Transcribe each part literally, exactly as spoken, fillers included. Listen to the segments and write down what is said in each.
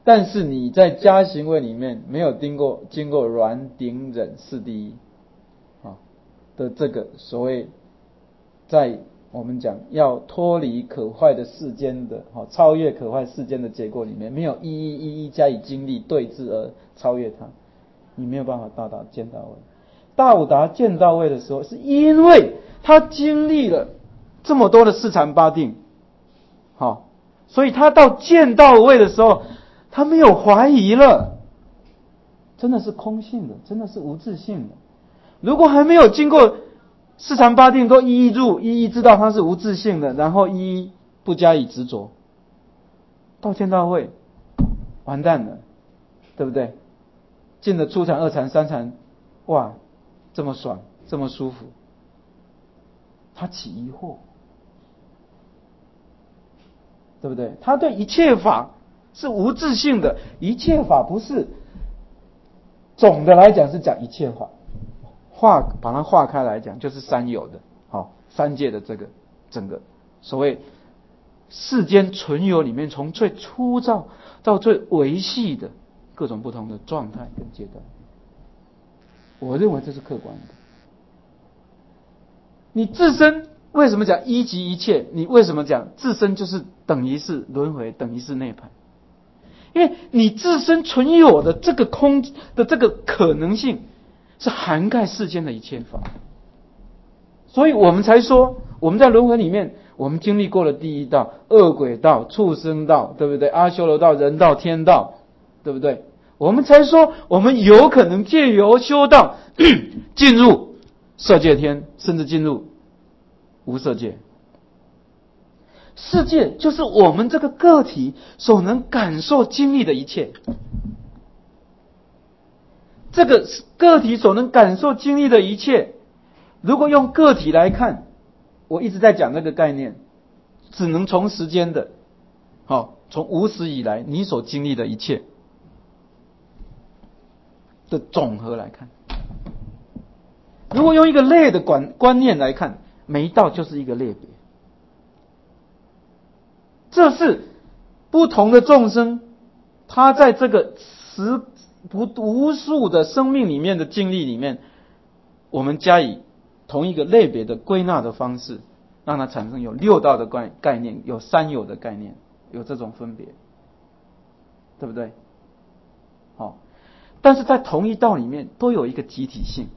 但是你在家行位里面没有经过经过软顶忍四第一啊的这个所谓，在我们讲要脱离可坏的世间的哈，超越可坏世间的结果里面，没有一一一一加以经历对治而超越它，你没有办法到达见到位。大五达见到位的时候，是因为他经历了这么多的四禅八定，好，所以他到见到位的时候，他没有怀疑了，真的是空性的，真的是无自性的。如果还没有经过四禅八定都一一入，一一知道它是无自性的，然后一一不加以执着，到见到位完蛋了，对不对？进了初禅、二禅、三禅，哇，这么爽，这么舒服，他起疑惑，对不对？他对一切法是无自性的，一切法不是，总的来讲是讲一切法，化把它化开来讲，就是三有的，好，三界的这个整个所谓世间存有里面，从最粗糙到最维系的各种不同的状态跟阶段，我认为这是客观的。你自身为什么讲一即一切？你为什么讲自身就是等于是轮回，等于是涅槃？因为你自身存有的这个空的这个可能性，是涵盖世间的一切法，所以我们才说，我们在轮回里面，我们经历过了第一道、恶鬼道、畜生道，对不对？阿修罗道、人道、天道，对不对？我们才说，我们有可能借由修道进入色界天，甚至进入无色界。世界就是我们这个个体所能感受经历的一切。这个个体所能感受经历的一切，如果用个体来看，我一直在讲那个概念，只能从时间的，好，从无始以来你所经历的一切的总和来看。如果用一个类的观观念来看，每一道就是一个类别。这是不同的众生，他在这个十不无数的生命里面的经历里面，我们加以同一个类别的归纳的方式，让它产生有六道的概概念，有三有的概念，有这种分别，对不对？好，但是在同一道里面都有一个集体性，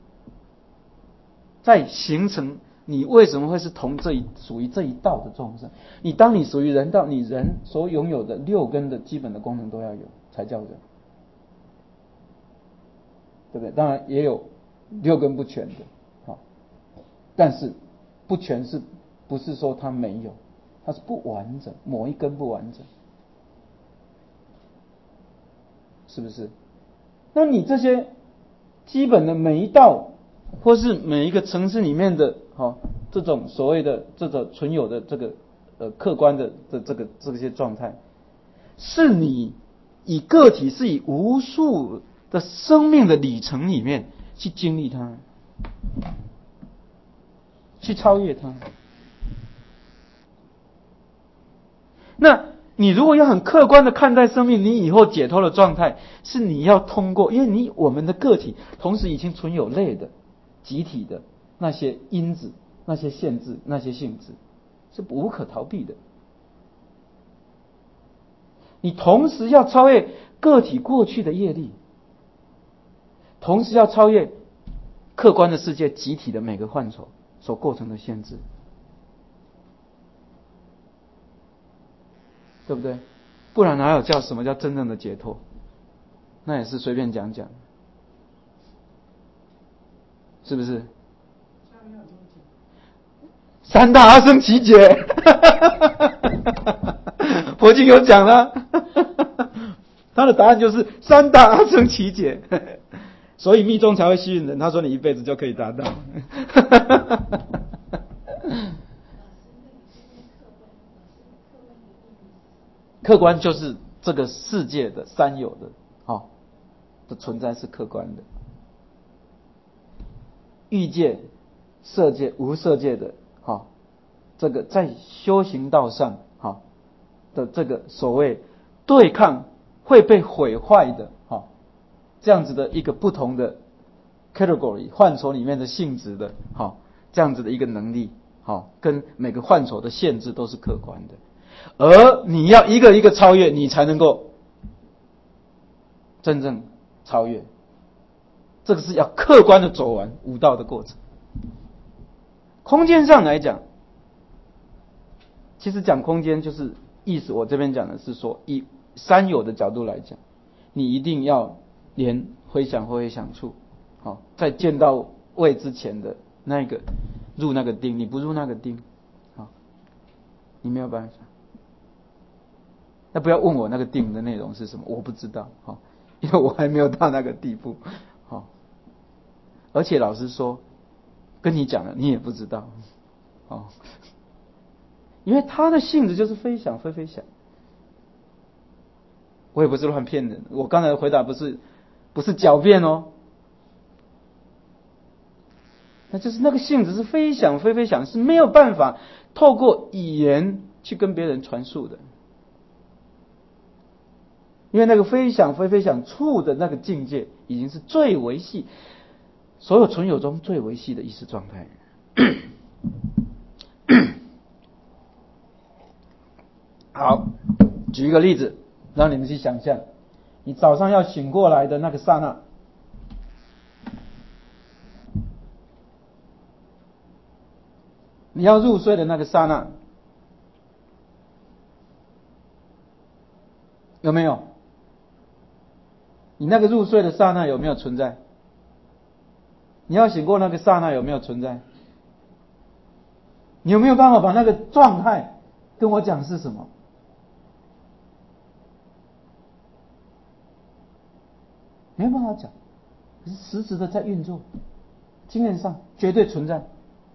在形成你为什么会是同这一属于这一道的众生？你当你属于人道，你人所拥有的六根的基本的功能都要有，才叫人，对不对？当然也有六根不全的，好，但是不全是不是说它没有，它是不完整，某一根不完整，是不是？那你这些基本的每一道，或是每一个层次里面的，好，这种所谓的这种存有的这个呃客观的的这个这些状态，是你以个体是以无数的生命的里程里面去经历它，去超越它。那你如果要很客观的看待生命，你以后解脱的状态是你要通过，因为你我们的个体同时已经存有类的集体的那些因子、那些限制、那些性质，是无可逃避的。你同时要超越个体过去的业力，同时要超越客观的世界集体的每个范畴所构成的限制，对不对？不然哪有叫什么叫真正的解脱？那也是随便讲讲，是不是？三大阿僧祇劫，佛经有讲了，他的答案就是三大阿僧祇劫，所以密宗才会吸引人。他说你一辈子就可以达到。客观就是这个世界的三有的，好、哦、的存在是客观的，欲界、色界、无色界的，好、哦，这个在修行道上，好、哦、的这个所谓对抗会被毁坏的，哈，这样子的一个不同的 category 范畴里面的性质的，哈，这样子的一个能力，哈，跟每个范畴的限制都是客观的，而你要一个一个超越，你才能够真正超越。这个是要客观的走完五道的过程。空间上来讲，其实讲空间就是意思，我这边讲的是说，以三有的角度来讲，你一定要连回想或回想处，好，在见到位之前的那个入那个定，你不入那个定，好，你没有办法。那不要问我那个定的内容是什么，我不知道，好，因为我还没有到那个地步，好，而且老实说，跟你讲了，你也不知道，哦，因为它的性质就是非想非非想。我也不是乱骗人，我刚才的回答不是不是狡辩哦，那就是那个性质是非想非非想，是没有办法透过语言去跟别人传述的，因为那个非想非非想处的那个境界，已经是最维系所有存有中最维系的意识状态。好，举一个例子，让你们去想象，你早上要醒过来的那个刹那，你要入睡的那个刹那，有没有？你那个入睡的刹那有没有存在？你要醒过那个刹那有没有存在？你有没有办法把那个状态跟我讲是什么？没有办法讲，可是实质的在运作，经验上绝对存在。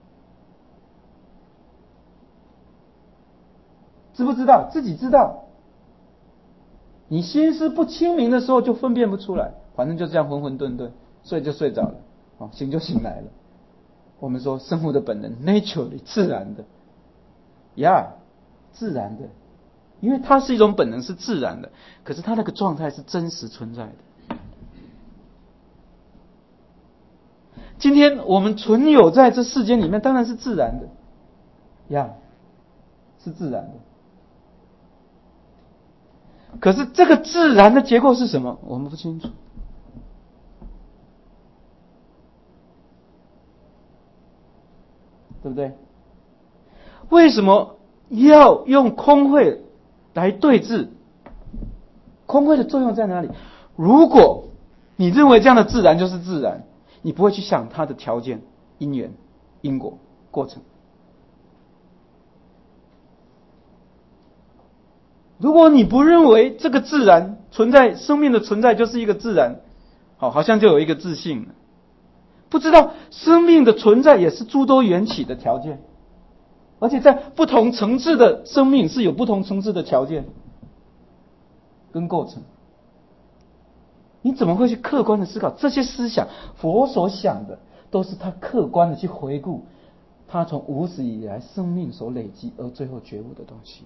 知不知道？自己知道。你心思不清明的时候就分辨不出来，反正就这样浑浑沌沌，睡就睡着了，哦，醒就醒来了。我们说生物的本能 ，naturally 自然的，呀、yeah, 自然的，因为它是一种本能，是自然的，可是它那个状态是真实存在的。今天我们存有在这世间里面，当然是自然的，呀、yeah, 是自然的。可是这个自然的结构是什么？我们不清楚，对不对？为什么要用空慧来对治？空慧的作用在哪里？如果你认为这样的自然就是自然，你不会去想它的条件、因缘、因果、过程。如果你不认为这个自然存在，生命的存在就是一个自然，好，好像就有一个自性了。不知道生命的存在也是诸多缘起的条件，而且在不同层次的生命是有不同层次的条件跟构成。你怎么会去客观的思考这些思想？佛所想的都是他客观的去回顾他从无始以来生命所累积而最后觉悟的东西。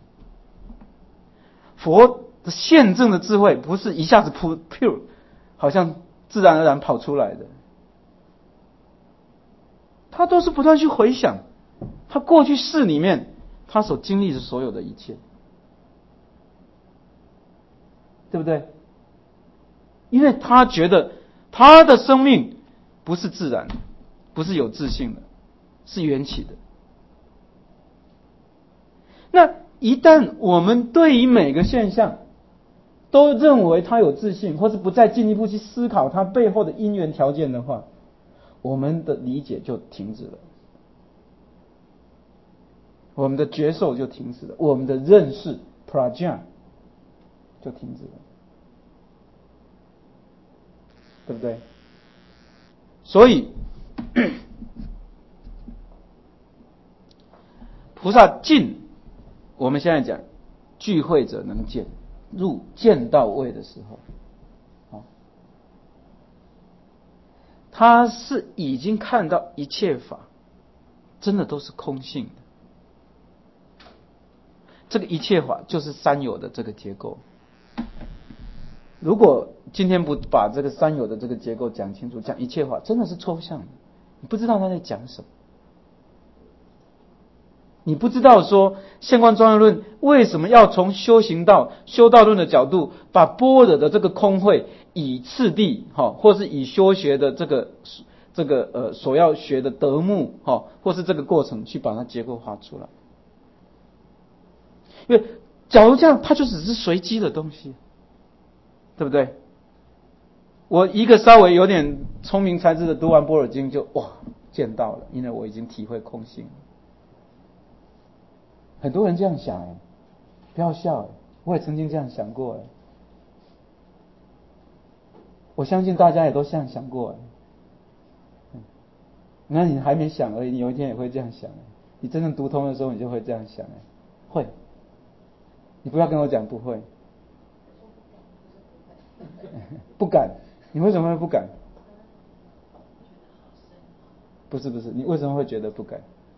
佛的现证的智慧不是一下子 pure， 好像自然而然跑出来的，他都是不断去回想他过去世里面他所经历的所有的一切，对不对？因为他觉得他的生命不是自然，不是有自性的，是缘起的。那一旦我们对于每个现象都认为它有自性，或是不再进一步去思考它背后的因缘条件的话，我们的理解就停止了，我们的觉受就停止了，我们的认识 prajna 就停止了，对不对？所以菩萨进，我们现在讲聚会者能见，入见到位的时候，他是已经看到一切法真的都是空性的，这个一切法就是三有的这个结构。 如果今天不把这个三有的这个结构讲清楚，讲一切法真的是抽象的，你不知道他在讲什么。你不知道说现观庄严论为什么要从修行道、修道论的角度，把般若的这个空慧以次第，哈，或是以修学的这个这个呃所要学的德目，哈，或是这个过程去把它结构化出来。因为假如这样，它就只是随机的东西，对不对？我一个稍微有点聪明才智的读完般若经就哇见到了，因为我已经体会空性了。很多人这样想哎，不要笑哎，我也曾经这样想过哎，我相信大家也都这样想过哎。那你还没想而已，你有一天也会这样想哎。你真正读通的时候，你就会这样想哎，会。你不要跟我讲不会，不敢。你为什么会不敢？不是不是，你为什么会觉得不敢？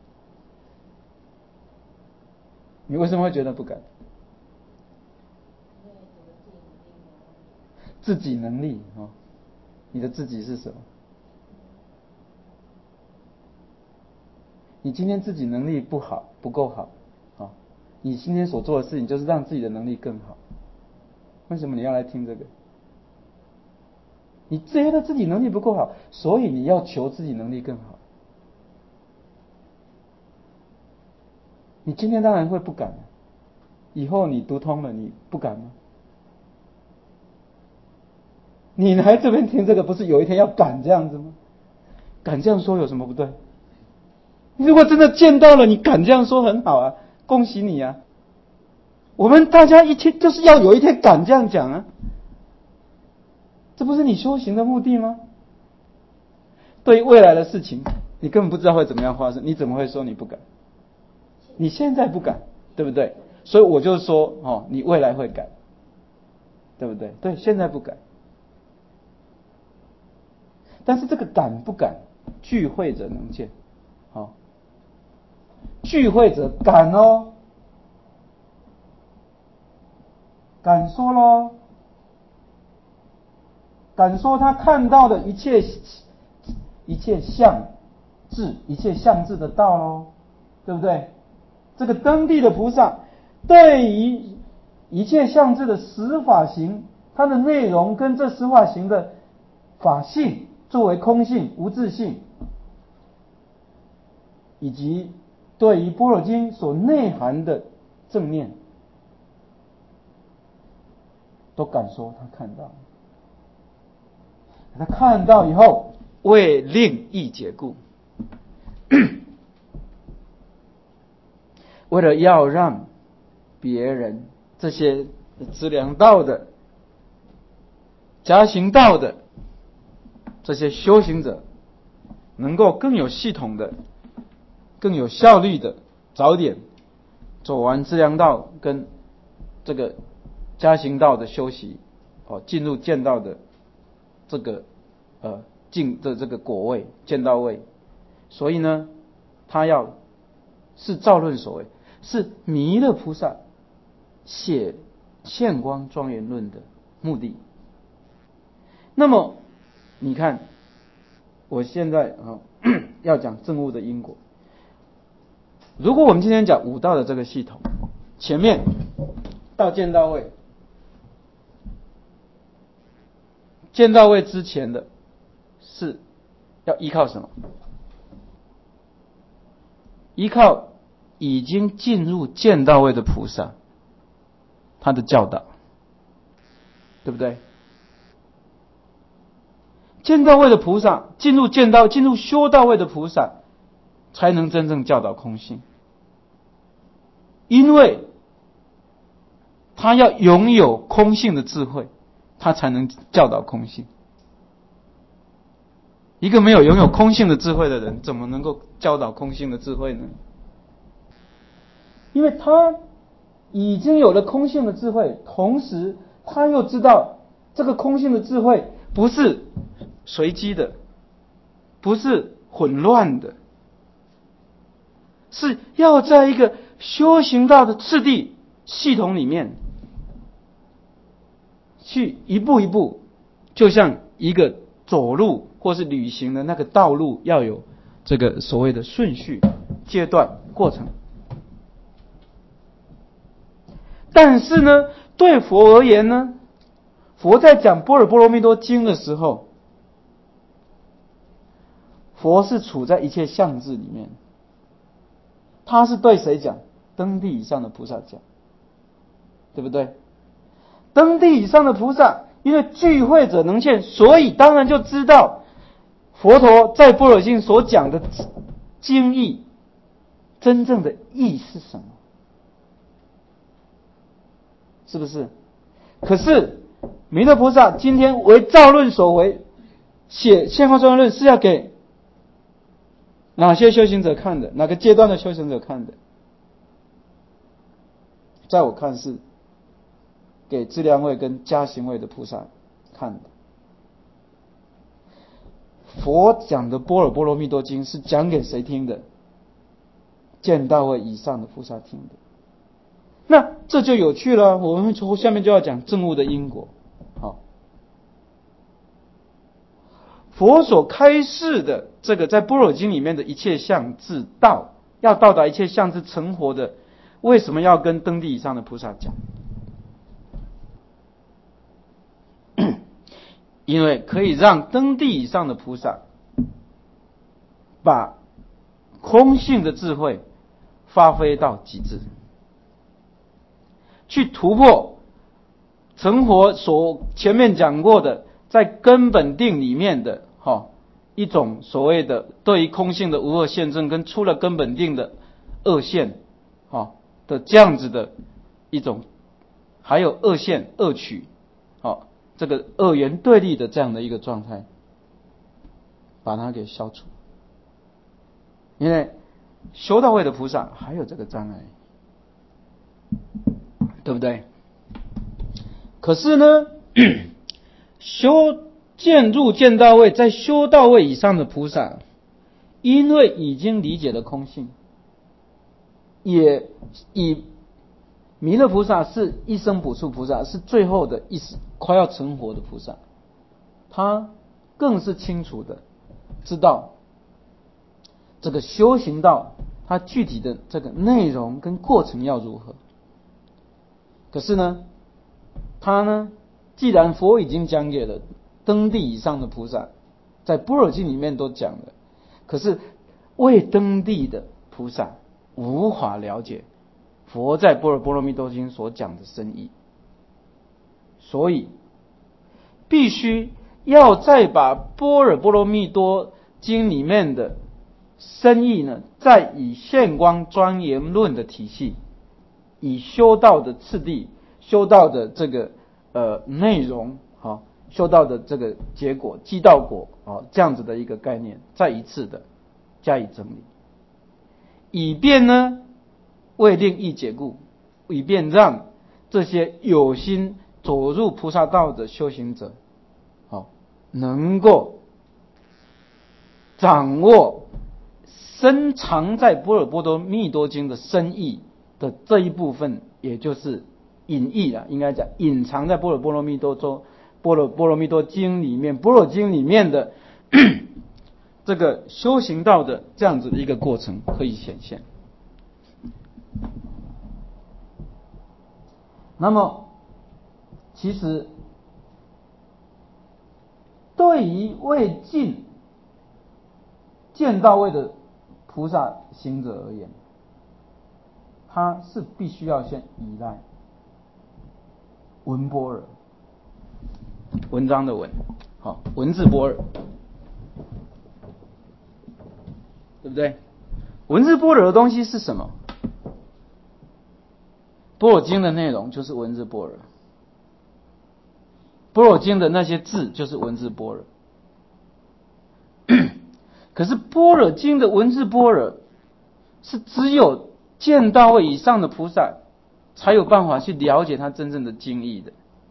你为什么会觉得不敢？自己能力啊，你的自己是什么？你今天自己能力不好，不够好啊，你今天所做的事情就是让自己的能力更好。为什么你要来听这个？你觉得自己能力不够好，所以你要求自己能力更好。你今天当然会不敢，以后你读通了，你不敢吗？你来这边听这个，不是有一天要敢这样子吗？敢这样说有什么不对？如果真的见到了，你敢这样说很好啊，恭喜你啊！我们大家一天就是要有一天敢这样讲啊，这不是你修行的目的吗？对于未来的事情，你根本不知道会怎么样发生，你怎么会说你不敢？你现在不敢，对不对？所以我就说哦，你未来会敢，对不对？对，现在不敢。但是这个敢不敢，聚会者能见。好、哦，聚会者敢哦，敢说咯，敢说他看到的一切一切相智，一切相智的道咯，对不对？这个登地的菩萨对于一切相智的十法行，它的内容跟这十法行的法性作为空性、无自性，以及对于般若经所内涵的正念，都敢说他看到。他看到以后，为令意解故，为了要让别人这些资粮道的、加行道的这些修行者，能够更有系统的、更有效率的早点走完资粮道跟这个加行道的修习，哦，进入见道的这个呃进的这个果位见道位，所以呢，他要是造论所谓，是弥勒菩萨写现光庄严论的目的。那么你看，我现在啊要讲证悟的因果。如果我们今天讲五道的这个系统，前面到见道位，见道位之前的是要依靠什么？依靠已经进入见道位的菩萨，他的教导，对不对？见道位的菩萨进入见道，进入修道位的菩萨，才能真正教导空性，因为他要拥有空性的智慧，他才能教导空性。一个没有拥有空性的智慧的人，怎么能够教导空性的智慧呢？因为他已经有了空性的智慧，同时他又知道这个空性的智慧不是随机的，不是混乱的，是要在一个修行道的次第系统里面去一步一步，就像一个走路或是旅行的那个道路，要有这个所谓的顺序、阶段、过程。但是呢，对佛而言呢，佛在讲《般若波罗蜜多经》的时候，佛是处在一切相智里面。他是对谁讲？登地以上的菩萨讲，对不对？登地以上的菩萨，因为聚会者能见，所以当然就知道佛陀在般若经所讲的经义，真正的义是什么？是不是？可是弥勒菩萨今天为造论所为，写现况庄严论是要给哪些修行者看的？哪个阶段的修行者看的？在我看是给资粮位跟加行位的菩萨看的。佛讲的《般若波罗蜜多经》是讲给谁听的？见道位以上的菩萨听的。那这就有趣了，我们下面就要讲证悟的因果。好，佛所开示的这个在般若经里面的一切相智道，要到达一切相智成活的，为什么要跟登地以上的菩萨讲？因为可以让登地以上的菩萨把空性的智慧发挥到极致，去突破成佛所前面讲过的在根本定里面的哈一种所谓的对于空性的无二现证跟出了根本定的二现哈的这样子的一种，还有二现二取好这个二元对立的这样的一个状态，把它给消除。因为修道位的菩萨还有这个障碍，对不对？可是呢，修见入见道位，在修道位以上的菩萨，因为已经理解了空性，也以弥勒菩萨是一生补处菩萨，是最后的一快要成佛的菩萨，他更是清楚的知道这个修行道它具体的这个内容跟过程要如何。可是呢，他呢，既然佛已经讲给了登地以上的菩萨，在般若经里面都讲了，可是未登地的菩萨无法了解佛在般若波罗蜜多经所讲的深意，所以必须要再把般若波罗蜜多经里面的深意呢，再以现光庄严论的体系，以修道的次第、修道的这个呃内容，好，修道的这个结果、积道果，好，这样子的一个概念，再一次的加以整理，以便呢为令易解故，以便让这些有心走入菩萨道的修行者，好，能够掌握深藏在般若波罗蜜多经的深意的这一部分，也就是隐义了，应该讲隐藏在般若波罗蜜多中般若波罗蜜多经里面，般若经里面的这个修行道的这样子的一个过程可以显现。那么其实对于未尽见到位的菩萨行者而言，他是必须要先依赖文般若，文章的文，好，文字般若，对不对？文字般若的东西是什么？般若经的内容就是文字般若，般若经的那些字就是文字般若。可是般若经的文字般若是只有见到位以上的菩萨才有办法去了解它真正的经义的。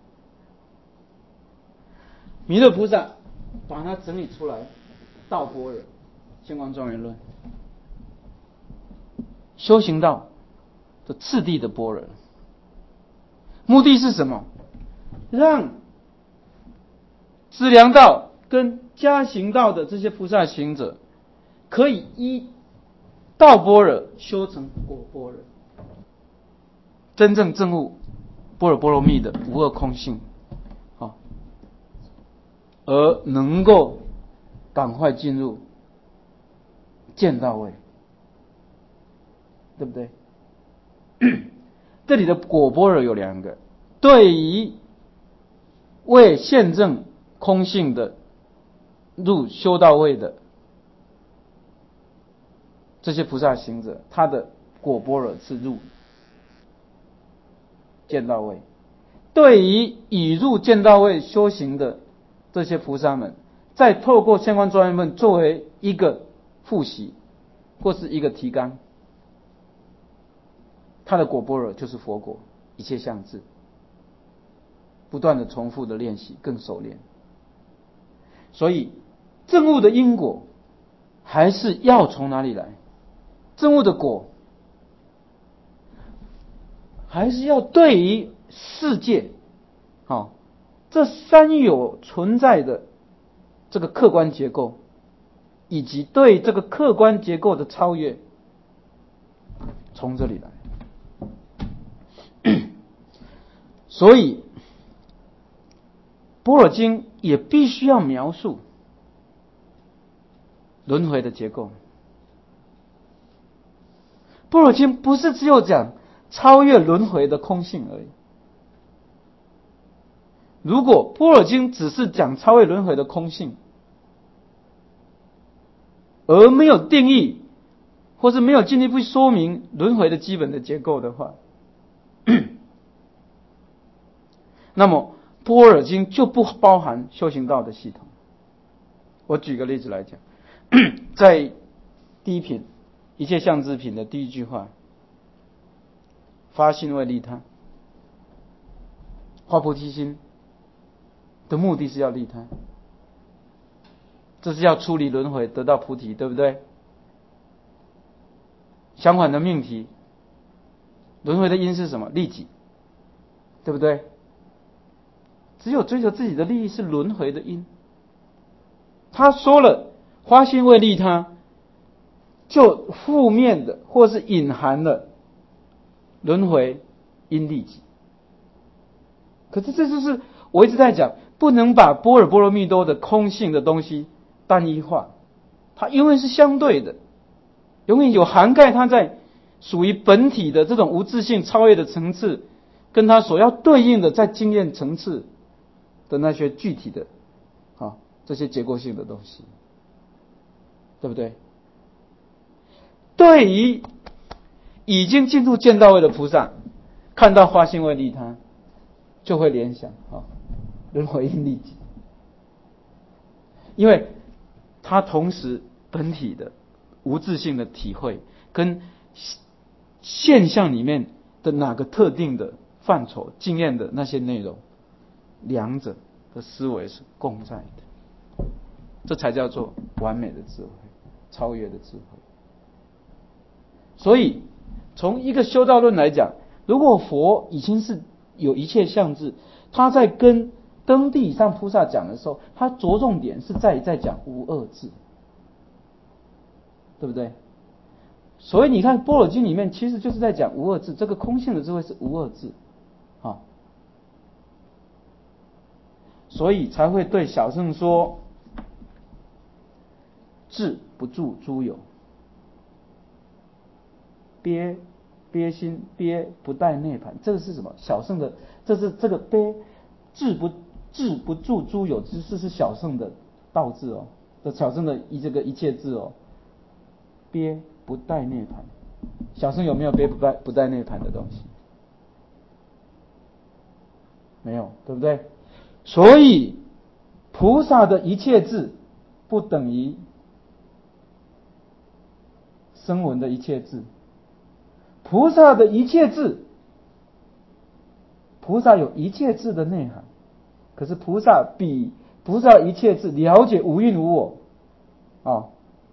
弥勒菩萨把它整理出来，道般若、现光庄严论，修行道的次第的般若，目的是什么？让资粮道跟加行道的这些菩萨行者，可以依道般若修成果般若，真正证悟般若波罗蜜的无二空性，好，而能够赶快进入见道位，对不对？这里的果般若有两个，对于未现证空性的入修道位的这些菩萨行者，他的果般若是入见道位；对于已入见道位修行的这些菩萨们，再透过相关专业论作为一个复习或是一个提纲，他的果般若就是佛果，一切相智，不断的重复的练习，更熟练。所以证悟的因果还是要从哪里来？证悟的果还是要对于世界，哦，这三有存在的这个客观结构，以及对这个客观结构的超越，从这里来。所以般若经也必须要描述轮回的结构。般若经不是只有讲超越轮回的空性而已。如果般若经只是讲超越轮回的空性，而没有定义，或是没有进一步说明轮回的基本的结构的话，那么般若经就不包含修行道的系统。我举个例子来讲，在第一品一切相智品的第一句话，发心为利他，发菩提心的目的是要利他，这是要出离轮回，得到菩提，对不对？相反的命题，轮回的因是什么？利己，对不对？只有追求自己的利益是轮回的因。他说了发心为利他，就负面的或是隐含了轮回因利己。可是这就是我一直在讲，不能把般若波罗蜜多的空性的东西单一化，它永远是相对的，永远有涵盖它在属于本体的这种无自性超越的层次，跟它所要对应的在经验层次的那些具体的啊这些结构性的东西，对不对？对于已经进入见道位的菩萨，看到发心为利他，就会联想啊轮回因利己，因为他同时本体的无自性的体会跟现象里面的哪个特定的范畴经验的那些内容，两者的思维是共在的，这才叫做完美的智慧，超越的智慧。所以从一个修道论来讲，如果佛已经是有一切相智，他在跟登地以上菩萨讲的时候，他着重点是在在讲无二智，对不对？所以你看般若经里面其实就是在讲无二智，这个空性的智慧是无二智啊，所以才会对小乘说智不住诸有，憋憋心憋不待涅槃，这个是什么？小乘的，这是这个憋智不智不住诸有之事是小乘的道智哦，这小乘的一这个一切智哦，憋不待涅槃，小乘有没有憋不待不待涅槃的东西？没有，对不对？所以菩萨的一切智不等于声闻的一切智，菩萨的一切智，菩萨有一切智的内涵，可是菩萨比菩萨一切智了解无蕴无我啊、哦。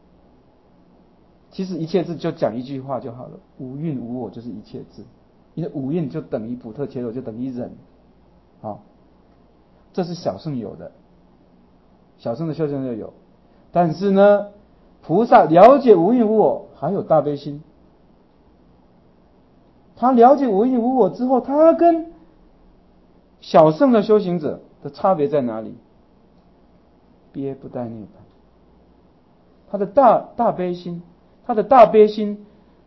其实一切智就讲一句话就好了，无蕴无我就是一切智，因为无蕴就等于普特伽罗，就等于忍，好、哦，这是小乘有的。 小乘的修行者有，但是呢，菩萨了解无因无我，还有大悲心。他了解无因无我之后，他跟小乘的修行者的差别在哪里？憋不待涅槃。他的大大悲心，他的大悲心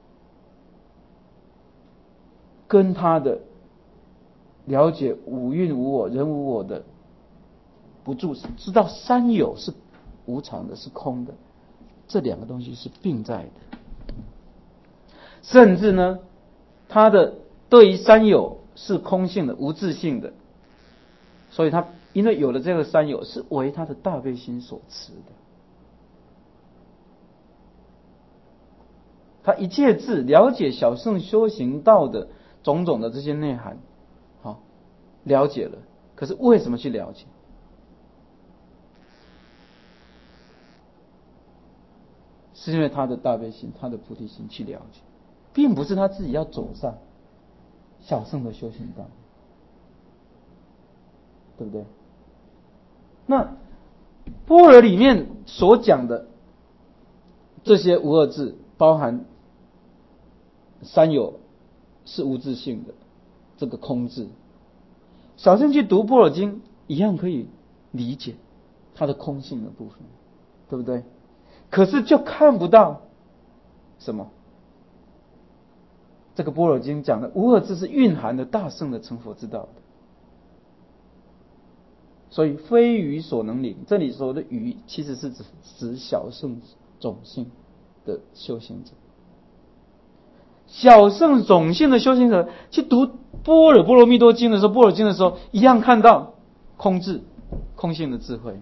跟他的了解无蕴无我、人无我的不住，知道三有是无常的，是空的，这两个东西是并在的。甚至呢，他的对于三有是空性的、无自性的，所以他因为有了这个三有，是为他的大悲心所持的。他一切智了解小乘修行道的种种的这些内涵，好，了解了。可是为什么去了解？是因为他的大悲心、他的菩提心去了解，并不是他自己要走上小乘的修行道，对不对？那般若里面所讲的这些无二智，包含三有是无自性的这个空智，小乘去读般若经一样可以理解它的空性的部分，对不对？可是就看不到什么？这个般若经讲的无二智是蕴含的大圣的成佛之道的，所以非语所能领。这里说的语其实是指指小乘种性的修行者。小乘种性的修行者去读般若波罗蜜多经的时候，般若经的时候，一样看到空智、空性的智慧，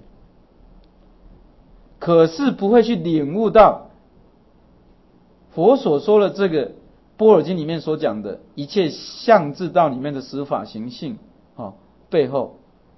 可是不会去领悟到佛所说的这个般若经里面所讲的一切相智道里面的十法行性啊、哦，背后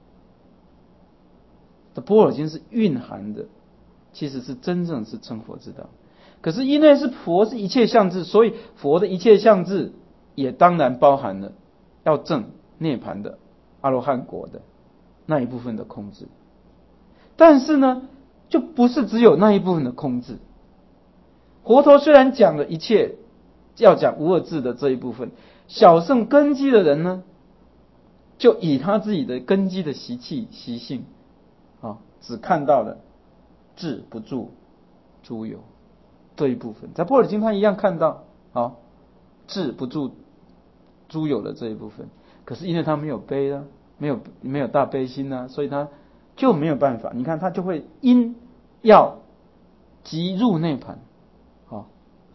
的般若经是蕴含的，其实是真正是成佛之道。可是因为是佛是一切相智，所以佛的一切相智也当然包含了要证涅槃的阿罗汉果的那一部分的空智。但是呢，就不是只有那一部分的空智。佛陀虽然讲了一切要讲无二智的这一部分，小乘根基的人呢，就以他自己的根基的习气习性啊，只看到了智不住诸有这一部分，在般若经他一样看到啊智不住诸有的这一部分。可是因为他没有悲啊，没有没有大悲心啊，所以他就没有办法。你看他就会因要即入涅槃，好，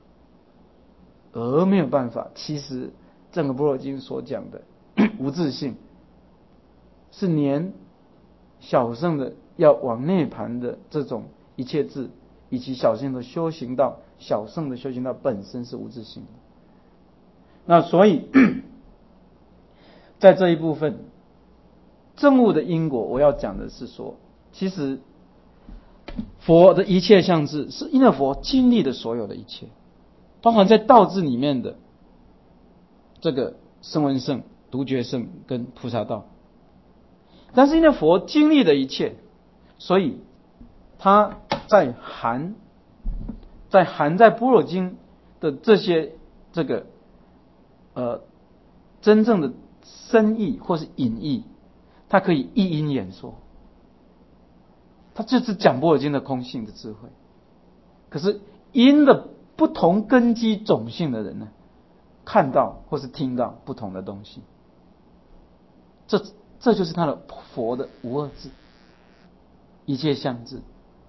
而没有办法。其实整个般若经所讲的无自性，是连小乘的要往涅槃的这种一切智，以及小乘的修行道，小乘的修行道本身是无自性的。那所以在这一部分证悟的因果，我要讲的是说，其实佛的一切相智是因为佛经历的所有的一切，包含在道智里面的这个声闻乘、独觉乘跟菩萨道。但是因为佛经历的一切，所以他在含在含在般若经的这些这个呃真正的深意或是隐意，它可以一因演说。他就是讲般若经的空性的智慧。可是因的不同根基种性的人呢，看到或是听到不同的东西，这这就是他的佛的无二智，一切相智，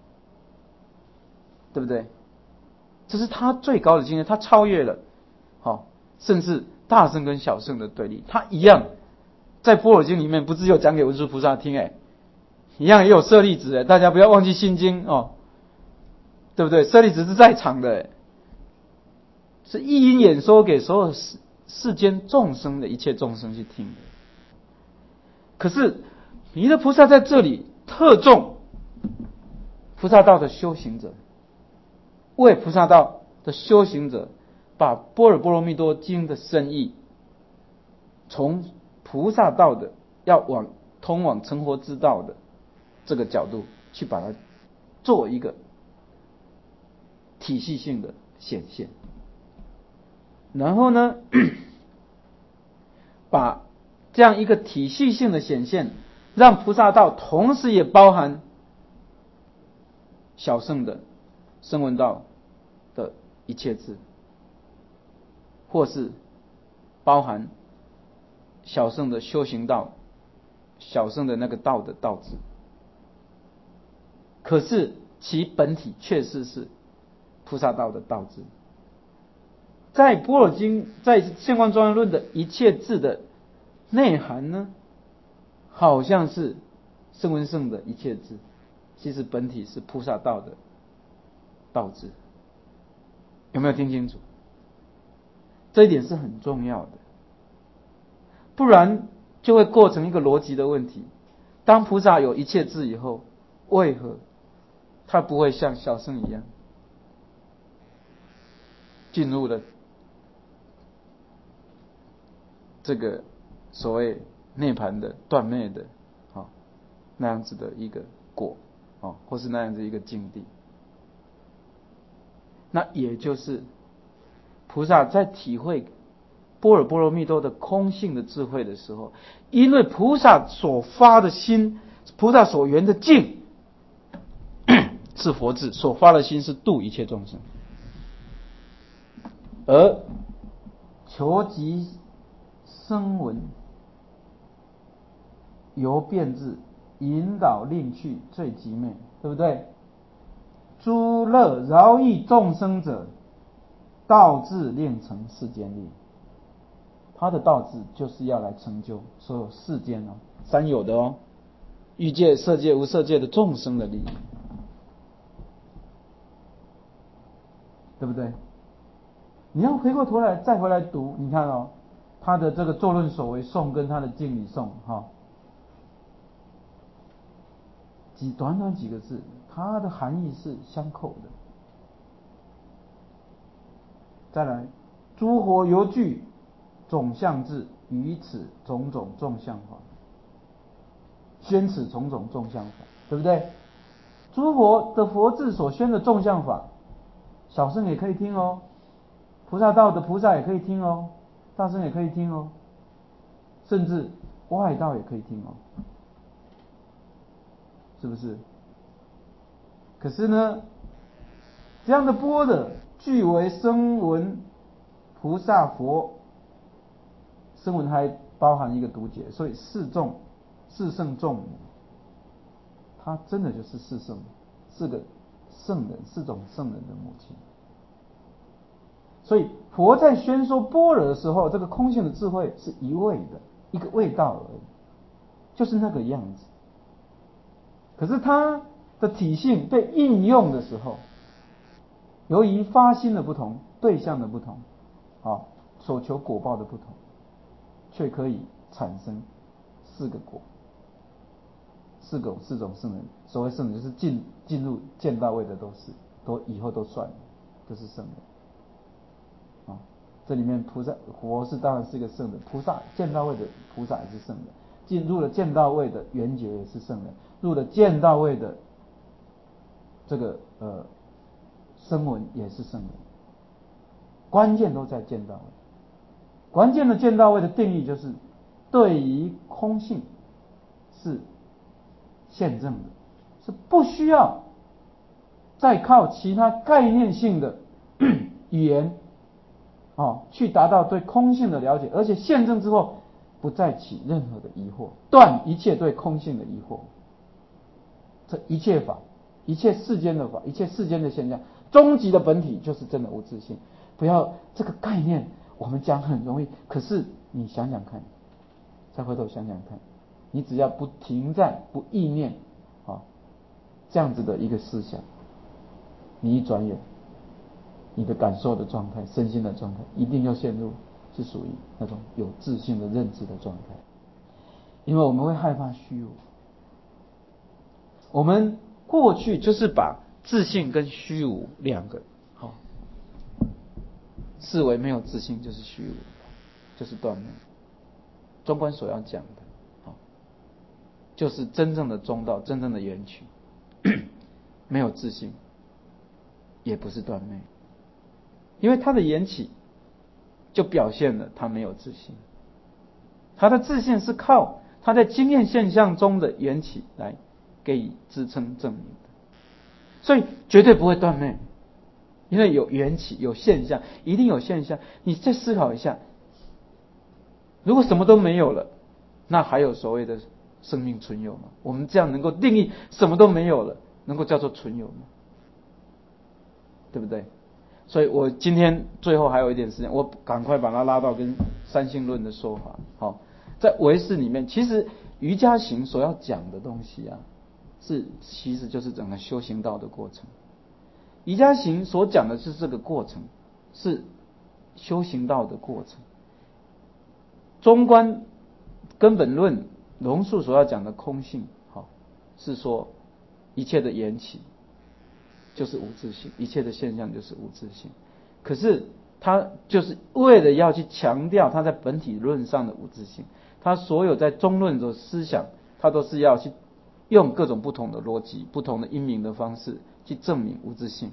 对不对？这是他最高的境界，他超越了，好、哦，甚至大乘跟小乘的对立，他一样在般若经里面不只有讲给文殊菩萨听，哎，一样也有舍利子，哎，大家不要忘记心经哦，对不对？舍利子是在场的，哎，是一因演说给所有世世间众生的一切众生去听的。可是弥勒菩萨在这里特重菩萨道的修行者，为菩萨道的修行者把般若波罗蜜多经的深意，从菩萨道的要往通往成佛之道的这个角度去把它做一个体系性的显现，然后呢，把这样一个体系性的显现，让菩萨道同时也包含小乘的声闻道的一切智，或是包含小乘的修行道、小乘的那个道的道智，可是其本体确实是菩萨道的道智。在般若经，在现观庄严论的一切智的内涵呢，好像是声闻乘的一切智，其实本体是菩萨道的道智。有没有听清楚？这一点是很重要的，不然就会构成一个逻辑的问题。当菩萨有一切智以后，为何他不会像小乘一样进入了这个所谓涅槃的断灭的啊那样子的一个果啊，或是那样子一个境地？那也就是菩萨在体会般若波罗蜜多的空性的智慧的时候，因为菩萨所发的心，菩萨所缘的境是佛智，所发的心是度一切众生，而求集声闻由变智引导令去最极昧，对不对？诸乐饶益众生者，道智令成世间力。他的道智就是要来成就所有世间哦，三有的哦，欲界、色界、无色界的众生的利益，对不对？你要回过头来再回来读，你看哦，他的这个作论所为颂跟他的敬礼颂哈、哦，几短短几个字，它的含义是相扣的。再来，诸佛犹具种相智，于此种种众相法，宣此种种众相法，对不对？诸佛的佛智所宣的众相法，小乘也可以听哦，菩萨道的菩萨也可以听哦，大乘也可以听哦，甚至外道也可以听哦，是不是？可是呢，这样的般若具为声闻菩萨佛，声闻还包含一个独解，所以四众四圣众母，他真的就是四圣，四个圣人，四种圣人的母亲。所以佛在宣说般若的时候，这个空性的智慧是一味的一个味道而已，就是那个样子。可是它的体性被应用的时候，由于发心的不同，对象的不同，啊，所求果报的不同，却可以产生四个果，四种四种圣人。所谓圣人，就是进进入见到位的都是，都以后都算了，就是圣人。啊，这里面菩萨佛是当然是一个圣人，菩萨见到位的菩萨也是圣人，进入了见到位的圆觉也是圣人，入了见到位的这个呃声闻也是圣人。关键都在见到位。关键的见到位的定义就是对于空性是现证的，是不需要再靠其他概念性的语言哦去达到对空性的了解，而且现证之后不再起任何的疑惑，断一切对空性的疑惑。这一切法，一切世间的法，一切世间的现象，终极的本体就是真的无自性。不要这个概念我们讲很容易，可是你想想看，再回头想想看，你只要不停在不意念啊这样子的一个思想，你一转眼，你的感受的状态，身心的状态一定要陷入是属于那种有自性的认知的状态。因为我们会害怕虚无，我们过去就是把自性跟虚无两个好视为没有自性就是虚无，就是断灭。中观所要讲的，就是真正的中道，真正的圆曲。 没有自性，也不是断灭，因为他的缘起就表现了他没有自性，他的自性是靠他在经验现象中的缘起来给予支撑证明的，所以绝对不会断灭，因为有缘起有现象，一定有现象。你再思考一下，如果什么都没有了，那还有所谓的生命存有吗？我们这样能够定义什么都没有了，能够叫做存有吗？对不对？所以我今天最后还有一点时间，我赶快把它拉到跟三性论的说法。好，在唯识里面，其实瑜伽行所要讲的东西啊，是其实就是整个修行道的过程。瑜伽行所讲的是这个过程，是修行道的过程。中观根本论龙树所要讲的空性，好，是说一切的缘起就是无自性，一切的现象就是无自性。可是他就是为了要去强调他在本体论上的无自性，他所有在中论的思想，他都是要去用各种不同的逻辑、不同的因明的方式去证明无自性。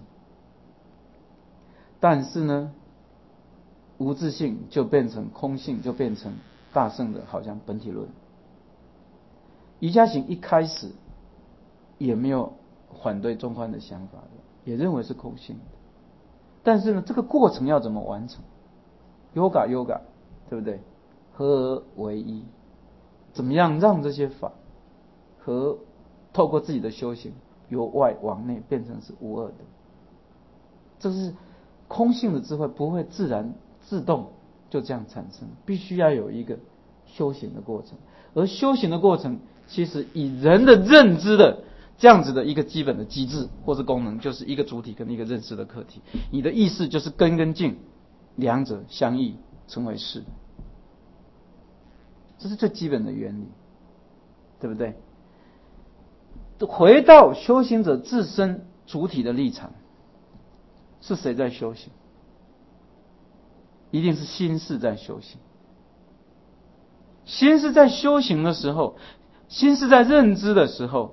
但是呢，无自性就变成空性，就变成大乘的好像本体论。瑜伽行一开始也没有反对中观的想法的，也认为是空性的。但是呢，这个过程要怎么完成 ？Yoga Yoga， 对不对？合而为一，怎么样让这些法和透过自己的修行，由外往内变成是无二的？这是空性的智慧，不会自然自动就这样产生，必须要有一个修行的过程。而修行的过程，其实以人的认知的这样子的一个基本的机制或是功能，就是一个主体跟一个认识的客体。你的意识就是根跟境两者相异成为事，这是最基本的原理，对不对？回到修行者自身主体的立场，是谁在修行？一定是心识在修行。心识在修行的时候，心识在认知的时候，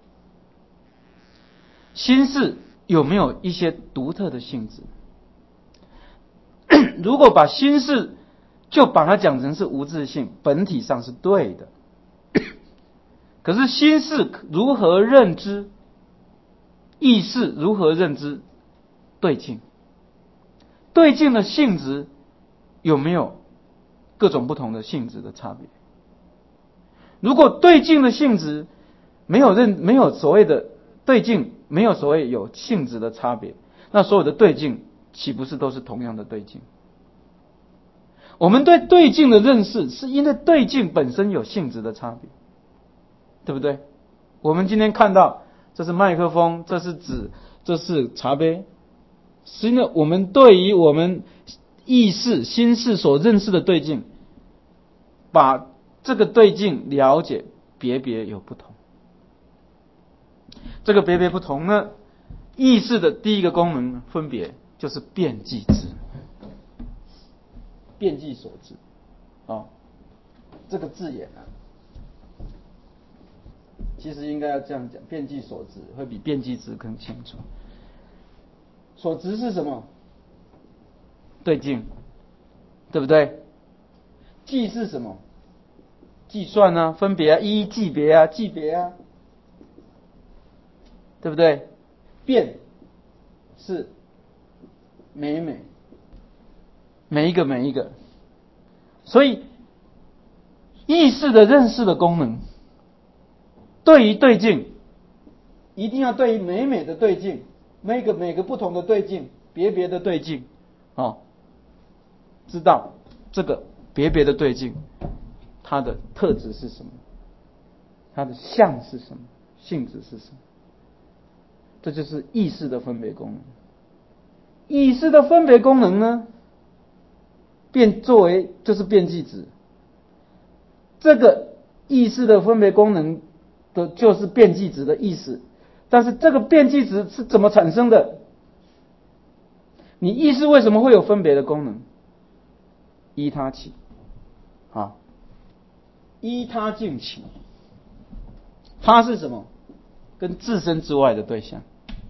心识有没有一些独特的性质？如果把心识就把它讲成是无自性，本体上是对的。可是心识如何认知，意识如何认知对境？对境的性质有没有各种不同的性质的差别？如果对境的性质没有认没有所谓的对境，没有所谓有性质的差别，那所有的对境岂不是都是同样的对境？我们对对境的认识，是因为对境本身有性质的差别，对不对？我们今天看到这是麦克风，这是纸，这是茶杯，实际上我们对于我们意识心识所认识的对境，把这个对境了解别别有不同。这个别别不同呢，意识的第一个功能分别就是遍计知，遍计所知。哦，这个字眼啊，其实应该要这样讲，遍计所知会比遍计知更清楚。所知是什么？对境，对不对？计是什么？计算啊，分别啊，一一计别啊，计别啊，对不对？遍是每每每一个每一个，所以意识的认识的功能，对于对境，一定要对于每每的对境，每个每个不同的对境，别别的对境，哦，知道这个别别的对境，它的特质是什么？它的相是什么？性质是什么？这就是意识的分别功能。意识的分别功能呢，便作为就是遍计值。这个意识的分别功能的就是遍计值的意思。但是这个遍计值是怎么产生的？你意识为什么会有分别的功能？依他起，啊，依他境起。他是什么？跟自身之外的对象。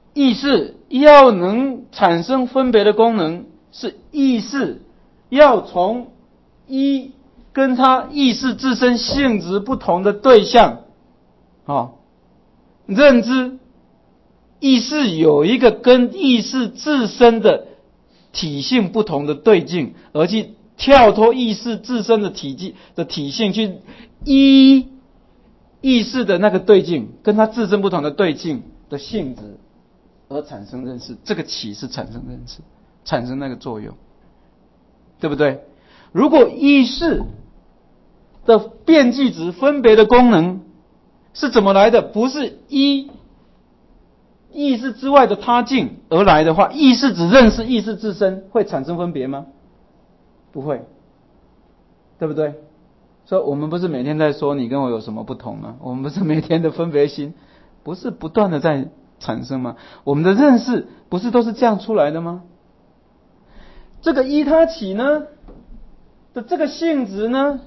意识要能产生分别的功能，是意识要从一跟它意识自身性质不同的对象，啊，认知意识有一个跟意识自身的体性不同的对境，而去跳脱意识自身的体系的体性，去依意识的那个对境，跟它自身不同的对境的性质而产生认识。这个起是产生认识，产生那个作用，对不对？如果意识的变际值分别的功能是怎么来的？不是依意识之外的他境而来的话，意识只认识意识自身，会产生分别吗？不会，对不对？所以我们不是每天在说你跟我有什么不同吗？我们不是每天的分别心不是不断的在产生吗？我们的认识不是都是这样出来的吗？这个依他起呢的这个性质呢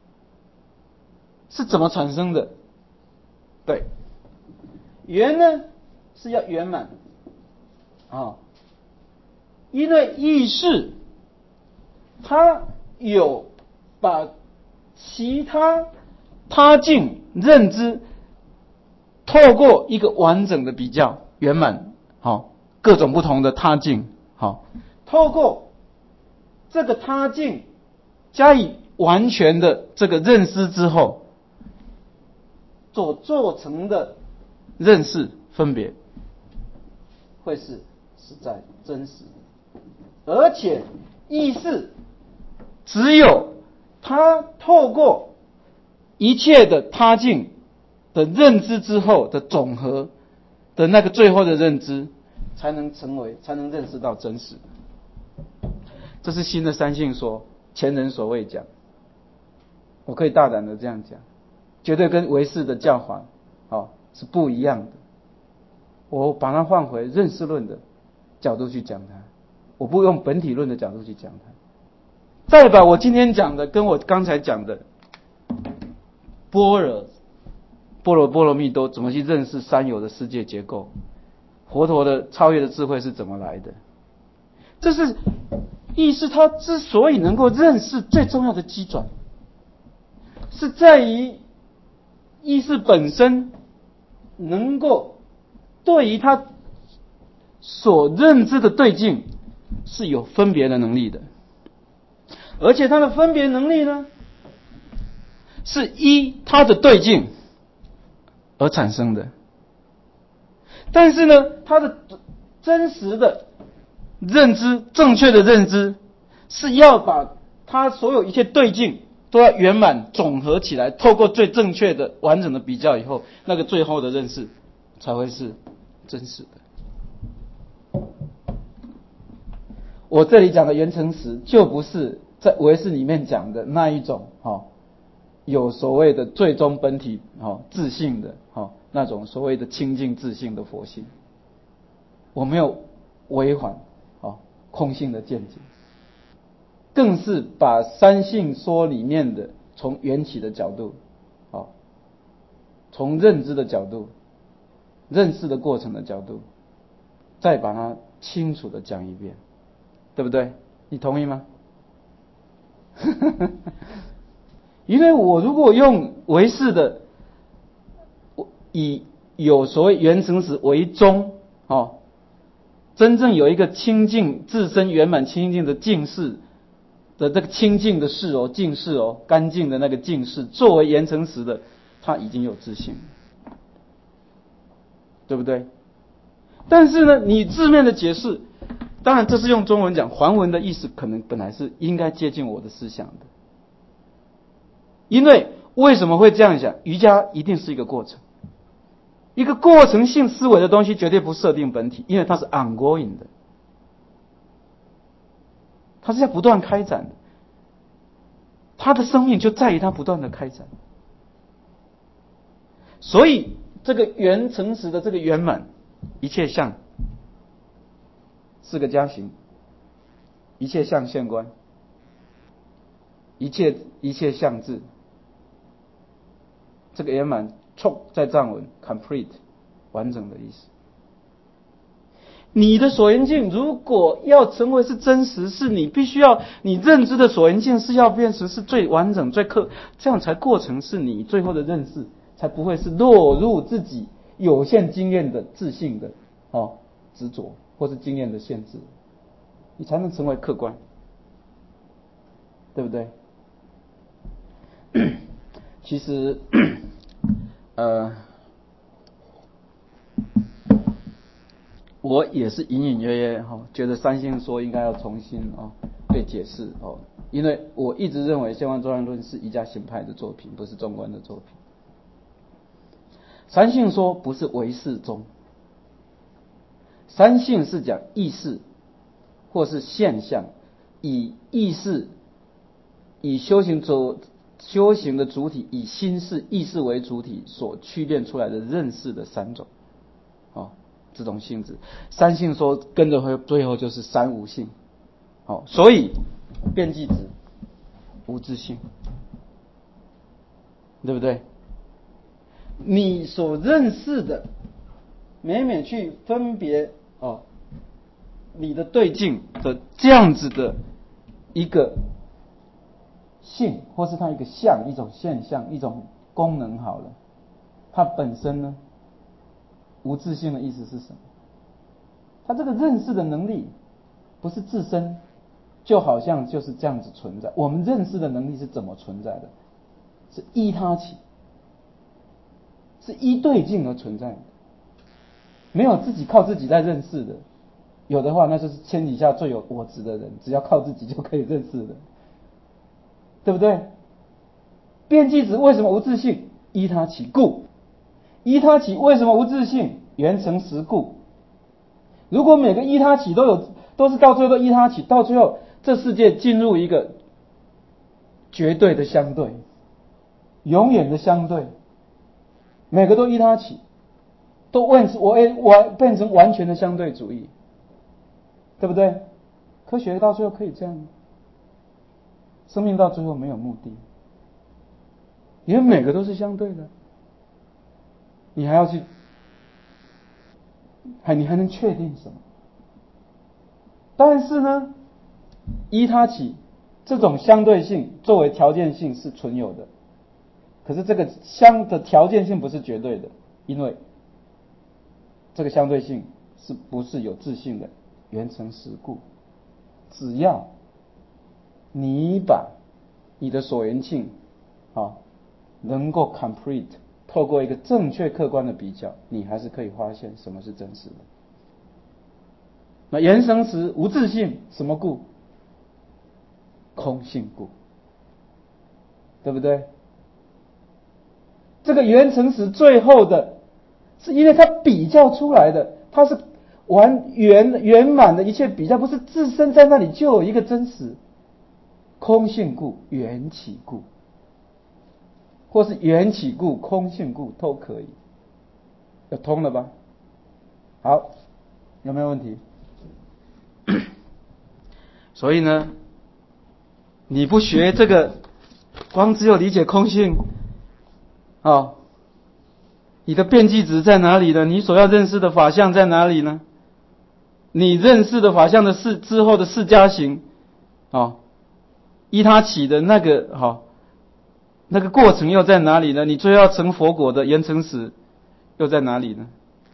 是怎么产生的？对，圆呢是要圆满啊，因为意识它有把其他他境认知透过一个完整的比较圆满，好，各种不同的他境，好，透过这个他境加以完全的这个认识之后，所做成的认识分别会是实在真实，而且意识只有它透过一切的他境的认知之后的总和的那个最后的认知，才能成为，才能认识到真实。这是新的三性说，前人所未讲，我可以大胆的这样讲，绝对跟唯识的教法，哦，是不一样的。我把它换回认识论的角度去讲它，我不用本体论的角度去讲它。再把我今天讲的跟我刚才讲的般若般若波罗蜜多怎么去认识三有的世界结构，佛陀的超越的智慧是怎么来的，这是意识它之所以能够认识最重要的机转，是在于意识本身能够对于它所认知的对境是有分别的能力的，而且它的分别能力呢，是依它的对境而产生的。但是呢，它的真实的认知，正确的认知，是要把它所有一切对境都要圆满总合起来，透过最正确的完整的比较以后，那个最后的认识才会是真实的。我这里讲的圆成实，就不是在唯识里面讲的那一种，哦，有所谓的最终本体，哦，自性的，哦，那种所谓的清净自性的佛性。我没有违反，哦，空性的见解，更是把三性说里面的从缘起的角度，哦，从认知的角度，认识的过程的角度，再把它清楚的讲一遍，对不对？你同意吗？因为我如果用唯识的，以有所谓缘成实为宗，哦，真正有一个清净自身圆满清净的净识的这个清净的识哦，净识哦，干净的那个净识，作为缘成实的，它已经有自性，对不对？但是呢，你字面的解释，当然这是用中文讲，梵文的意思可能本来是应该接近我的思想的。因为为什么会这样想？瑜伽一定是一个过程，一个过程性思维的东西绝对不设定本体，因为它是 ongoing 的，它是要不断开展的，它的生命就在于它不断的开展。所以这个圆成实的这个圆满，一切相四个加行，一切相现观，一切一切相智，这个圆满，冲在藏文 complete 完整的意思。 你的所缘境如果要成为是真实，是你必须要你认知的所缘境是要变成是最完整、最客，这样才过程是你最后的认识，才不会是落入自己有限经验的自信的哦执着或是经验的限制，你才能成为客观，对不对？其实，呃。我也是隐隐约约哈，觉得三性说应该要重新哦被解释哦，因为我一直认为现观周量论是一家行派的作品，不是中观的作品。三性说不是唯识宗，三性是讲意识或是现象，以意识、以修行主修行的主体，以心识、意识为主体所区辨出来的认识的三种哦。这种性质，三性说跟着会最后就是三无性，好，所以变即止无自性，对不对？你所认识的，每每去分别哦，你的对境的这样子的一个性，或是它一个相，一种现象，一种功能好了，它本身呢，无自性的意思是什么？他这个认识的能力不是自身，就好像就是这样子存在。我们认识的能力是怎么存在的？是依他起，是依对境而存在的，没有自己靠自己在认识的。有的话，那就是天底下最有我执的人，只要靠自己就可以认识的，对不对？变即止为什么无自性？依他起故。依他起为什么无自性？缘成实故。如果每个依他起都有，都是到最后都依他起，到最后这世界进入一个绝对的相对，永远的相对，每个都依他起，都问我完变成完全的相对主义，对不对？科学到最后可以这样，生命到最后没有目的，因为每个都是相对的，你还要去，还你还能确定什么？但是呢，依他起这种相对性作为条件性是存有的，可是这个相的条件性不是绝对的，因为这个相对性是不是有自性的缘成实故。只要你把你的所缘境啊能够 complete， 透过一个正确客观的比较，你还是可以发现什么是真实的。那缘成实无自性，什么故？空性故，对不对？这个缘成实最后的，是因为它比较出来的，它是完圆圆满的一切比较，不是自身在那里就有一个真实。空性故，缘起故，或是缘起故，空性故都可以，要通了吧？好，有没有问题？所以呢，你不学这个，光只有理解空性，哦，你的变即止在哪里呢？你所要认识的法相在哪里呢？你认识的法相的事之后的释迦行，哦，依他起的那个好、哦，那个过程又在哪里呢？你最后要成佛果的缘成实又在哪里呢？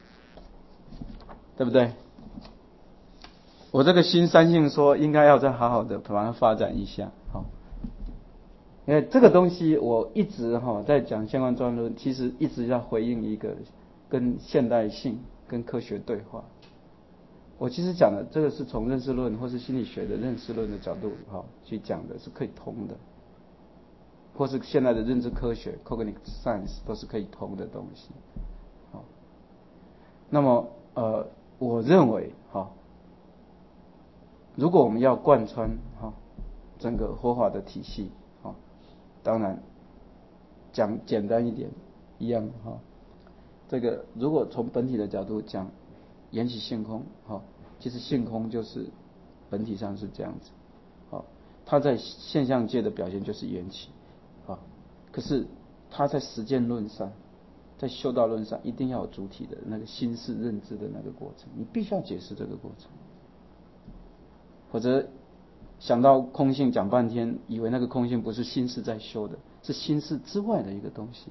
对不对？我这个新三性说应该要再好好的把它发展一下，好，因为这个东西我一直哈在讲相关专论，其实一直要回应一个跟现代性跟科学对话。我其实讲的这个是从认识论或是心理学的认识论的角度哈去讲的，是可以通的，或是现在的认知科学 cognitive science 都是可以通的东西。好，那么呃，我认为哈，如果我们要贯穿哈整个佛法的体系，哈，当然讲简单一点一样哈。这个如果从本体的角度讲，缘起性空，哈，其实性空就是本体上是这样子，好，它在现象界的表现就是缘起，好，可是它在实践论上， 在修道论上一定要有主体的那个心识认知的那个过程，你必须要解释这个过程，否则想到空性讲半天，以为那个空性不是心识在修的，是心识之外的一个东西，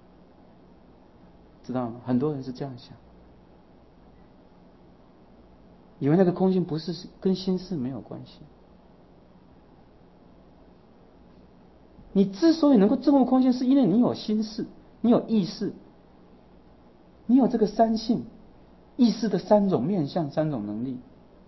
知道吗？很多人是这样想，以为那个空性不是跟心识没有关系。你之所以能够证悟空性，是因为你有心识，你有意识，你有这个三性，意识的三种面向、三种能力，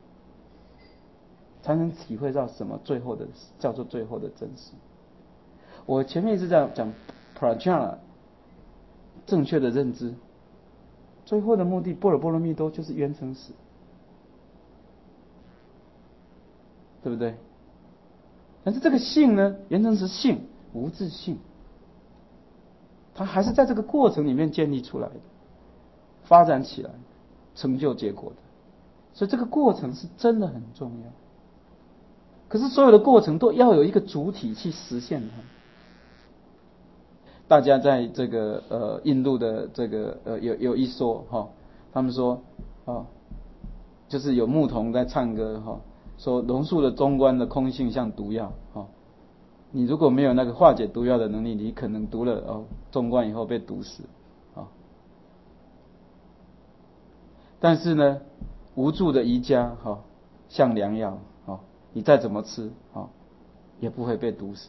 才能体会到什么最后的叫做最后的真实。我前面一直在讲 prajna 正确的认知，最后的目的般若波罗蜜多就是圆成实，对不对？但是这个性呢，圆成实性无自性，它还是在这个过程里面建立出来的，发展起来，成就结果的。所以这个过程是真的很重要。可是所有的过程都要有一个主体去实现它。大家在这个呃印度的这个呃有有一说哈、哦，他们说哦，就是有牧童在唱歌哈、哦，说龙树的中观的空性像毒药哦，你如果没有那个化解毒药的能力，你可能读了哦中观以后被毒死啊、哦。但是呢，无助的瑜伽哈、哦、像良药哦，你再怎么吃哦也不会被毒死。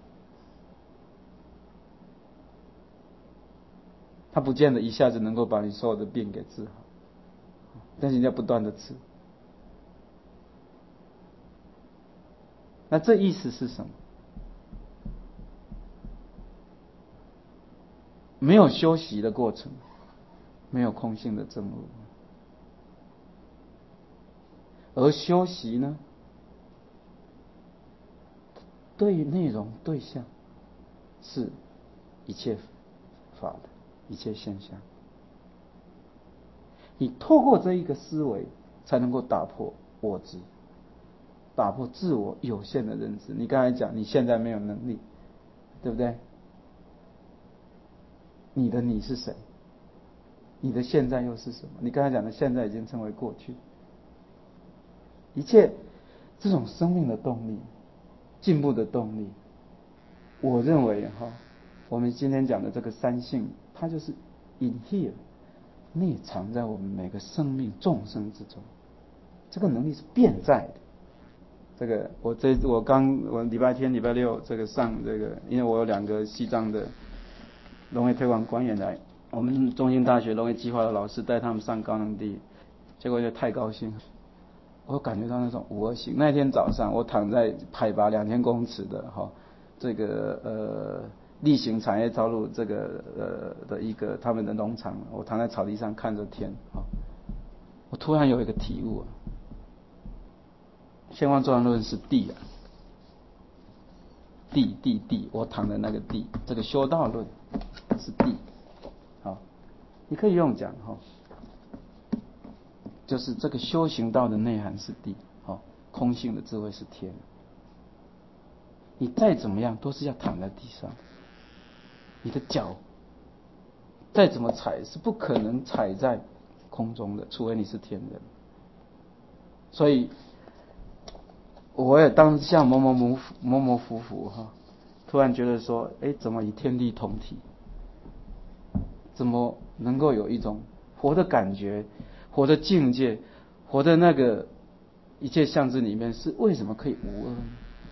它不见得一下子能够把你所有的病给治好，但是你要不断的吃。那这意思是什么？没有休息的过程，没有空性的证悟。而修习呢，对于内容对象是一切法的一切现象。你透过这一个思维，才能够打破我执，打破自我有限的认知。你刚才讲你现在没有能力，对不对？你的你是谁？你的现在又是什么？你刚才讲的现在已经成为过去。一切这种生命的动力，进步的动力，我认为哈，我们今天讲的这个三性，它就是 inhere 内藏在我们每个生命众生之中，这个能力是变在的。这个我这我刚我礼拜天礼拜六这个上这个，因为我有两个西藏的农业推广官员来，我们中兴大学农业计划的老师带他们上高能地，结果就太高兴了。我感觉到那种无二性。那天早上，我躺在海拔两千公尺的哈、哦、这个呃例行产业道路这个呃的一个他们的农场，我躺在草地上看着天哈、哦，我突然有一个体悟啊，现观作用论是地啊，地地地，我躺的那个地，这个修道论是地，好、哦，你可以用讲哈。哦就是这个修行道的内涵是地，好，空性的智慧是天。你再怎么样都是要躺在地上，你的脚再怎么踩是不可能踩在空中的，除非你是天人。所以，我也当下模模模模模糊糊哈，突然觉得说，哎，怎么与天地同体？怎么能够有一种活的感觉，活的境界？活的那个一切相知里面是为什么可以无二呢？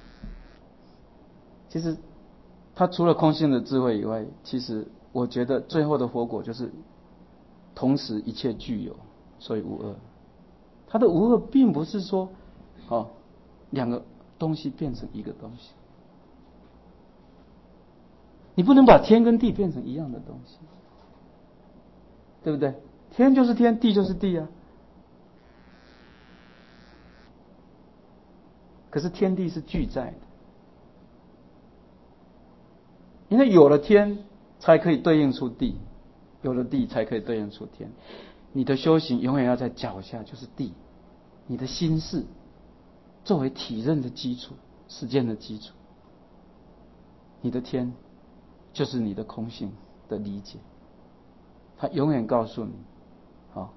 其实它除了空性的智慧以外，其实我觉得最后的佛果就是同时一切具有，所以无二。它的无二并不是说哦两个东西变成一个东西，你不能把天跟地变成一样的东西，对不对？天就是天，地就是地啊。可是天地是俱在的，因为有了天才可以对应出地，有了地才可以对应出天。你的修行永远要在脚下，就是地。你的心事作为体认的基础，实践的基础。你的天就是你的空性的理解。 他永远告诉你，好，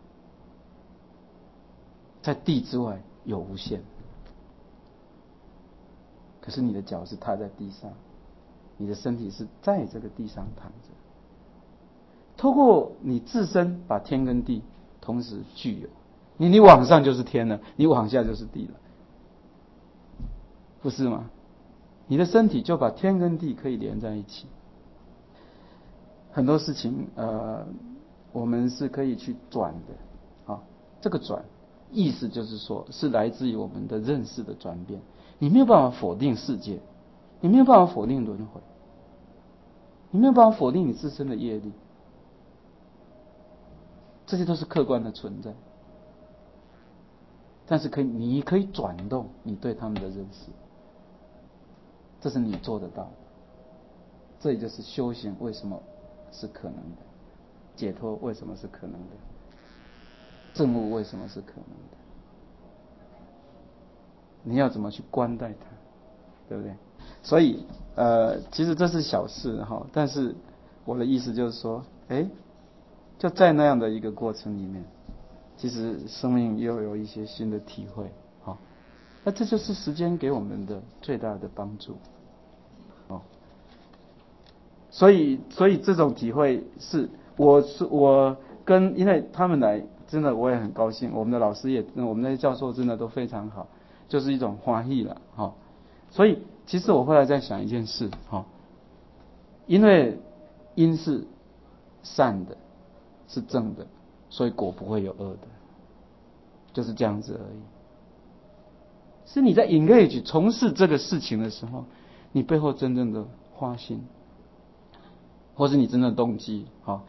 在地之外有无限。可是你的脚是踏在地上，你的身体是在这个地上躺着。透过你自身把天跟地同时具有，你你往上就是天了，你往下就是地了，不是吗？你的身体就把天跟地可以连在一起。很多事情，呃，我们是可以去转的，啊，这个转，意思就是说，是来自于我们的认识的转变。你没有办法否定世界，你没有办法否定轮回，你没有办法否定你自身的业力，这些都是客观的存在。但是可以，你可以转动你对他们的认识，这是你做得到的。这也就是修行为什么是可能的，解脱为什么是可能的，证悟为什么是可能的。你要怎么去观待它，对不对？所以，呃，其实这是小事哈，但是我的意思就是说，哎，就在那样的一个过程里面，其实生命又有一些新的体会，好，那这就是时间给我们的最大的帮助，哦，所以，所以这种体会是，我是我跟，因为他们来，真的我也很高兴，我们的老师也，我们那些教授真的都非常好，就是一种欢喜了，哈。所以，其实我后来在想一件事，哈，因为因是善的，是正的，所以果不会有恶的，就是这样子而已。是你在 engage 从事这个事情的时候，你背后真正的花心，或是你真正的动机，好，